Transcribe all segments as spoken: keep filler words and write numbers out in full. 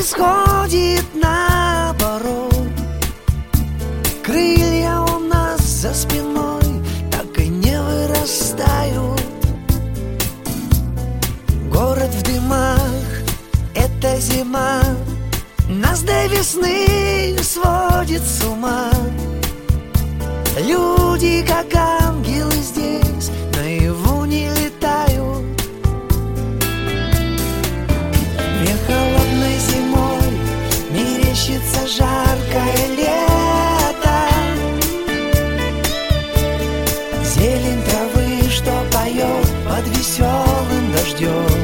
происходит наоборот. Крылья у нас за спиной так и не вырастают. Город в дымах, это зима, нас до весны сводит с ума. Люди, как ангелы, здесь наяву не летают. Мне холодной зимой мерещится жаркое лето. Зелень травы, что поет под веселым дождем.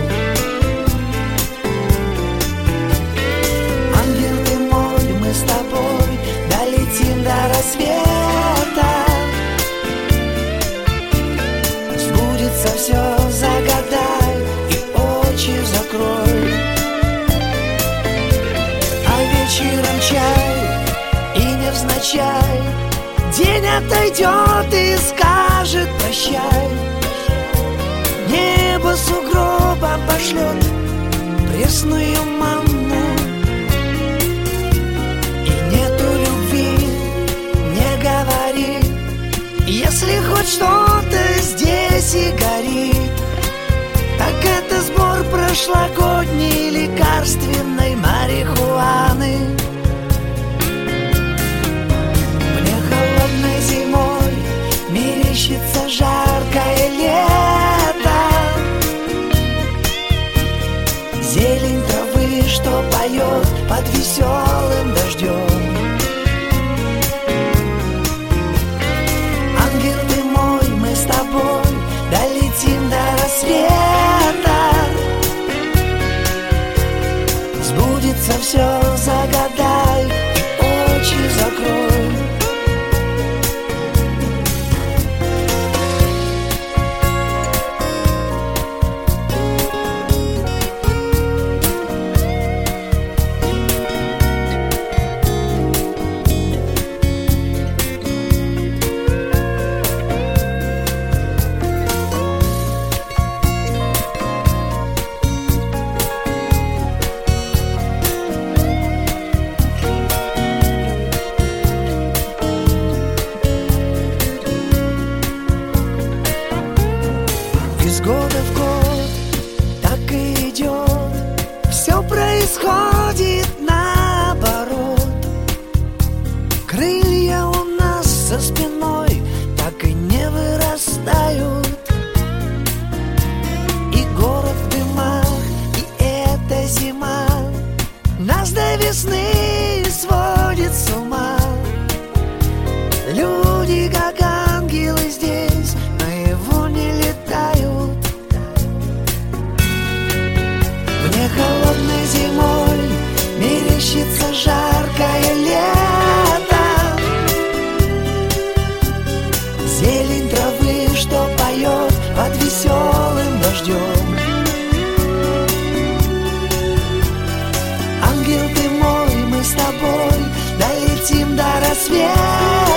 Ангел ты мой, мы с тобой долетим до рассвета. Сбудется все, загадай и очи закрой. А вечером чай и невзначай день отойдет и скажет прощай. Небо сугробом пошлет пресную манну. И нету любви, не говори, если хоть что-то здесь и горит, так это сбор прошлогодней лекарственной марихуаны. Мне холодной зимой мерещится жаркое лето. Зелень травы, что поет под веселым дождем. Ангел ты мой, мы с тобой долетим до рассвета. Сбудется все, загадай и очи закрой. Из года в год так и идет, все происходит наоборот. Крылья у нас за спиной так и не вырастают. И город в дымах, и эта зима нас до весны сводит с ума. Люди, как ангелы, здесь наяву не летают. Мне холодной зимой мерещится жаркое лето. Зелень травы, что поет под веселым дождем. Ангел ты мой, мы с тобой долетим до рассвета.